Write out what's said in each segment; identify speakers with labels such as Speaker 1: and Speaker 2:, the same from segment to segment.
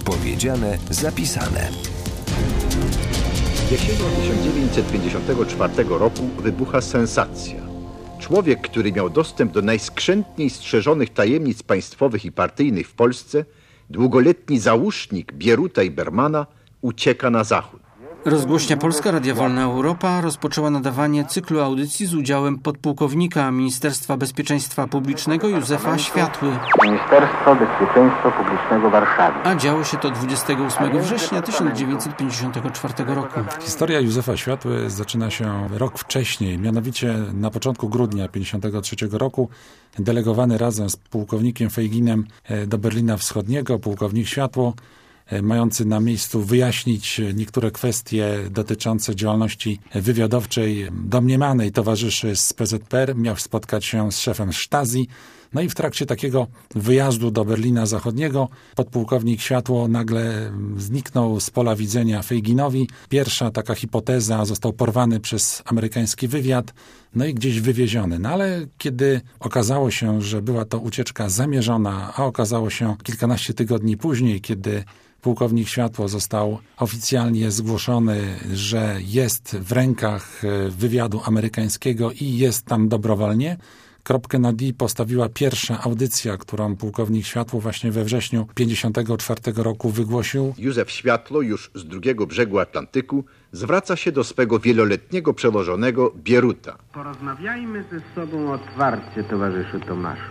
Speaker 1: Powiedziane, zapisane.
Speaker 2: Jesienią 1954 roku wybucha sensacja. Człowiek, który miał dostęp do najskrzętniej strzeżonych tajemnic państwowych i partyjnych w Polsce, długoletni załóżnik Bieruta i Bermana, ucieka na zachód.
Speaker 3: Rozgłośnia Polska, Radia Wolna Europa rozpoczęła nadawanie cyklu audycji z udziałem podpułkownika Ministerstwa Bezpieczeństwa Publicznego Józefa Światły.
Speaker 4: Ministerstwo Bezpieczeństwa Publicznego Warszawy.
Speaker 3: A działo się to 28 września 1954 roku.
Speaker 5: Historia Józefa Światły zaczyna się rok wcześniej, mianowicie na początku grudnia 1953 roku. Delegowany razem z pułkownikiem Fejginem do Berlina Wschodniego, pułkownik Światło, mający na miejscu wyjaśnić niektóre kwestie dotyczące działalności wywiadowczej domniemanej towarzyszy z PZPR, miał spotkać się z szefem Stasi. No i w trakcie takiego wyjazdu do Berlina Zachodniego podpułkownik Światło nagle zniknął z pola widzenia Fejginowi. Pierwsza taka hipoteza, został porwany przez amerykański wywiad, no i gdzieś wywieziony. No ale kiedy okazało się, że była to ucieczka zamierzona, a okazało się kilkanaście tygodni później, kiedy pułkownik Światło został oficjalnie zgłoszony, że jest w rękach wywiadu amerykańskiego i jest tam dobrowolnie, kropkę na D postawiła pierwsza audycja, którą pułkownik Światło właśnie we wrześniu 1954 roku wygłosił.
Speaker 2: Józef Światło już z drugiego brzegu Atlantyku zwraca się do swego wieloletniego przełożonego Bieruta.
Speaker 4: Porozmawiajmy ze sobą otwarcie, towarzyszu Tomaszu.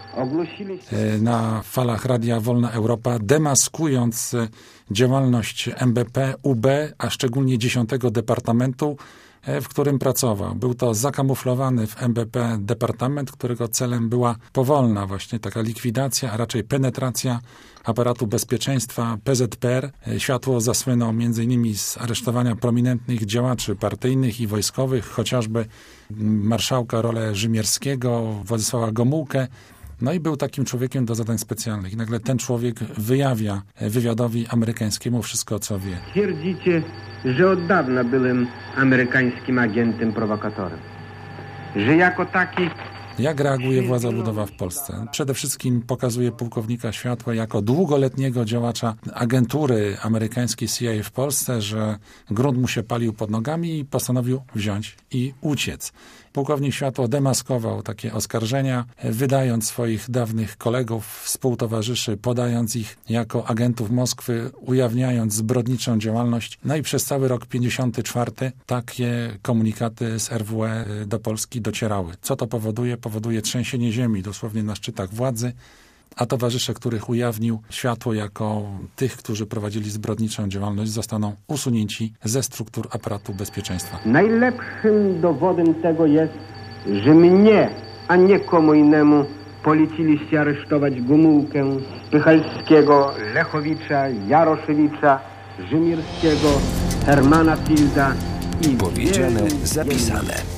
Speaker 5: Na falach Radia Wolna Europa, demaskując działalność MBP, UB, a szczególnie 10 Departamentu, w którym pracował. Był to zakamuflowany w MBP departament, którego celem była powolna właśnie taka likwidacja, a raczej penetracja aparatu bezpieczeństwa PZPR. Światło zasłynął m.in. z aresztowania prominentnych działaczy partyjnych i wojskowych, chociażby marszałka Rolę Rzymierskiego, Władysława Gomułkę. No i był takim człowiekiem do zadań specjalnych. I nagle ten człowiek wyjawia wywiadowi amerykańskiemu wszystko, co wie.
Speaker 4: Twierdzicie, że od dawna byłem amerykańskim agentem prowokatorem. Że jako taki...
Speaker 5: Jak reaguje władza ludowa w Polsce? Przede wszystkim pokazuje pułkownika Światła jako długoletniego działacza agentury amerykańskiej CIA w Polsce, że grunt mu się palił pod nogami i postanowił wziąć i uciec. Pułkownik Światło demaskował takie oskarżenia, wydając swoich dawnych kolegów, współtowarzyszy, podając ich jako agentów Moskwy, ujawniając zbrodniczą działalność. No i przez cały rok 54 takie komunikaty z RWE do Polski docierały. Co to powoduje? Powoduje trzęsienie ziemi dosłownie na szczytach władzy, a towarzysze, których ujawnił Światło jako tych, którzy prowadzili zbrodniczą działalność, zostaną usunięci ze struktur aparatu bezpieczeństwa.
Speaker 4: Najlepszym dowodem tego jest, że mnie, a nie komu innemu poleciliście aresztować Gomułkę, Spychalskiego, Lechowicza, Jaroszewicza, Rzymirskiego, Hermana Fielda i...
Speaker 1: Powiedziane, zapisane.